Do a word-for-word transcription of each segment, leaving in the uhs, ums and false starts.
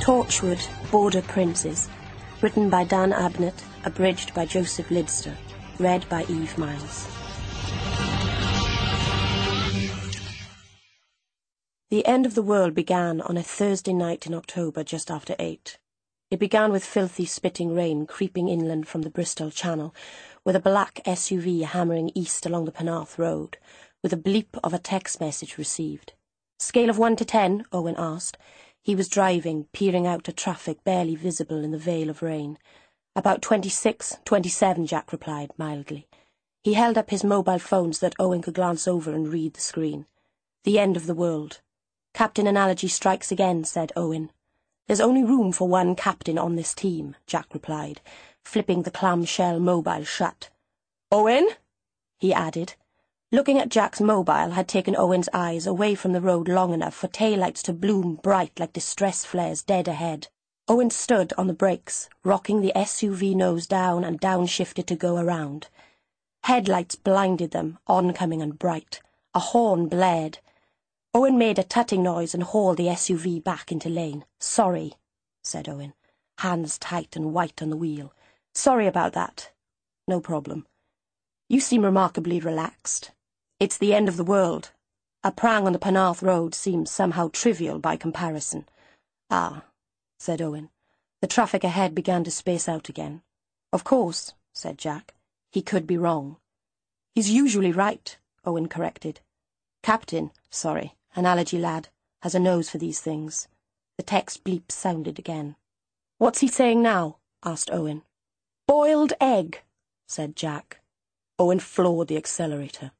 Torchwood, Border Princes, written by Dan Abnett, abridged by Joseph Lidster, read by Eve Miles. The end of the world began on a Thursday night in October just after eight. It began with filthy spitting rain creeping inland from the Bristol Channel, with a black S U V hammering east along the Penarth Road, with a bleep of a text message received. "Scale of one to ten?" Owen asked. He was driving, peering out at traffic barely visible in the veil of rain. "About twenty-six, twenty-seven, Jack replied, mildly. He held up his mobile phone so that Owen could glance over and read the screen. "The end of the world." "Captain Analogy strikes again," said Owen. "There's only room for one captain on this team," Jack replied, flipping the clamshell mobile shut. "Owen?" he added. Looking at Jack's mobile had taken Owen's eyes away from the road long enough for taillights to bloom bright like distress flares dead ahead. Owen stood on the brakes, rocking the S U V nose down and downshifted to go around. Headlights blinded them, oncoming and bright. A horn blared. Owen made a tutting noise and hauled the S U V back into lane. "Sorry," said Owen, hands tight and white on the wheel. "Sorry about that." "No problem." "You seem remarkably relaxed. It's the end of the world. A prang on the Penarth Road seems somehow trivial by comparison." "Ah," said Owen. The traffic ahead began to space out again. "Of course," said Jack. He could be wrong. "He's usually right," Owen corrected. "Captain, sorry, Analogy lad, has a nose for these things." The text bleep sounded again. "What's he saying now?" asked Owen. "Boiled egg," said Jack. Owen floored the accelerator.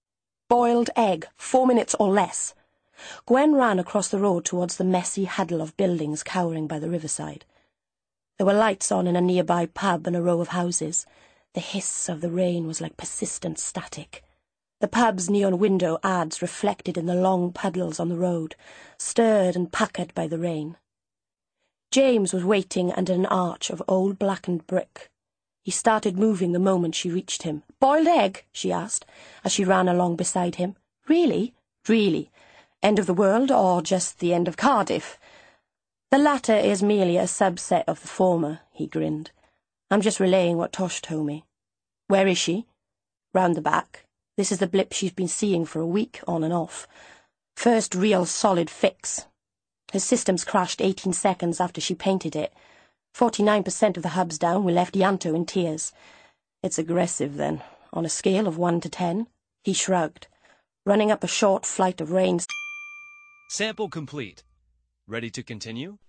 "Boiled egg, four minutes or less." Gwen ran across the road towards the messy huddle of buildings cowering by the riverside. There were lights on in a nearby pub and a row of houses. The hiss of the rain was like persistent static. The pub's neon window ads reflected in the long puddles on the road, stirred and puckered by the rain. James was waiting under an arch of old blackened brick. He started moving the moment she reached him. "Boiled egg?" she asked, as she ran along beside him. "Really?" "Really. End of the world, or just the end of Cardiff?" "The latter is merely a subset of the former," he grinned. "I'm just relaying what Tosh told me." "Where is she?" "Round the back. This is the blip she's been seeing for a week, on and off. First real solid fix. Her systems crashed eighteen seconds after she painted it. Forty-nine percent of the hub's down. We left Yanto in tears." "It's aggressive, then. On a scale of one to ten?" He shrugged, running up a short flight of rain. Sample complete. Ready to continue?